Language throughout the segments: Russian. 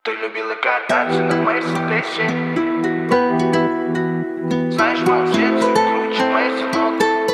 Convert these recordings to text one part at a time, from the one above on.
Ты любила кататься на Мерседесе. Знаешь, в моем сердце круче Мерседес.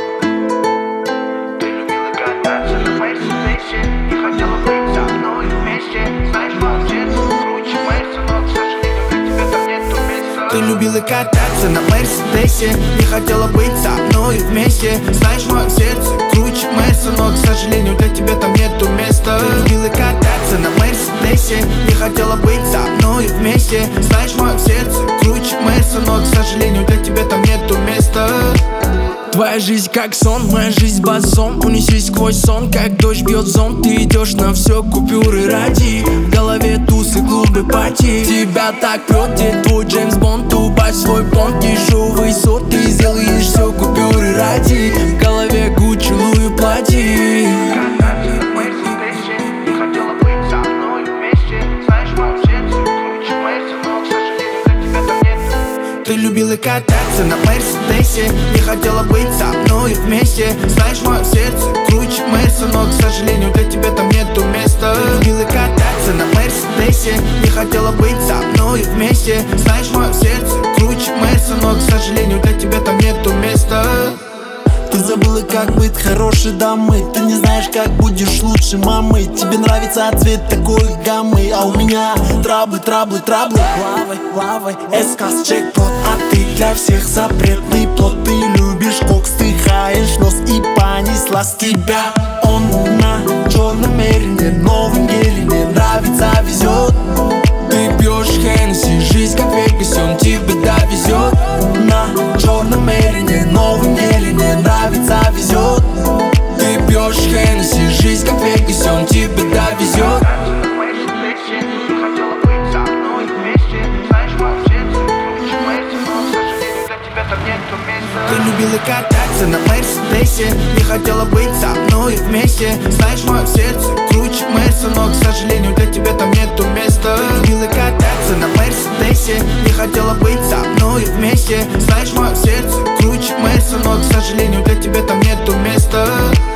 Ты любила кататься на Мерседесе и хотела быть со мной вместе. Знаешь, в моем сердце круче Мерседес, но, к сожалению, для тебя там нету места. Ты любила кататься на Мерседесе, не хотела быть со мной вместе. Знаешь, в моем сердце круче Мерседес, но, к сожалению, для тебя там нету места. Ты любила кататься на Мерседесе, не хотела быть со мной вместе. Знаешь, в моем сердце круче Мерседес, но, к сожалению, для тебя там нету места. Твоя жизнь как сон, моя жизнь басом. Унесись сквозь сон, как дождь бьет зонт. Ты идешь на все, купюры ради. В голове тусы, клубы, пати. Тебя так прет, где твой Джеймс Бонд. Убавь свой понт, дешевый сорт. Ты сделаешь все, купюры ради. В голове Гуччи, Луи, плати. Ты любила кататься на Мерседесе, не хотела быть со мной вместе. Знаешь, в моем сердце круче Мерседес, но, к сожалению, для тебя там нету места. Ты любила кататься на Мерседесе, не хотела быть со мной вместе. Знаешь, в моем сердце круче Мерседес, но, к сожалению, для тебя там нету места. Ты забыла, как быть хорошей дамой. Ты не знаешь, как будешь лучше мамой. Тебе нравится цвет такой гаммы, а у меня траблы. Лавой, эсказ, джекпот. А ты для всех запретный плод. Ты любишь кокс, ты хаешь нос и понеслась тебя. Он на черном мерине, новом гелине, нравится, везет. Ты пьешь Хеннесси, жизнь как Вегасе, он тебе довезет. На черном мерине, новом гелине, нравится, везет. Ты пьешь Хеннесси, жизнь как Вегасе, он тебе довезет. Ты любила кататься на Мерседесе, не хотела быть со мной вместе. Знаешь, в моем сердце круче Мерседес, но, к сожалению, для тебя там нету места. Ты любила кататься на Мерседесе, не хотела быть со мной вместе. Знаешь, в моем сердце круче Мерседес, но, к сожалению, для тебя там нету места.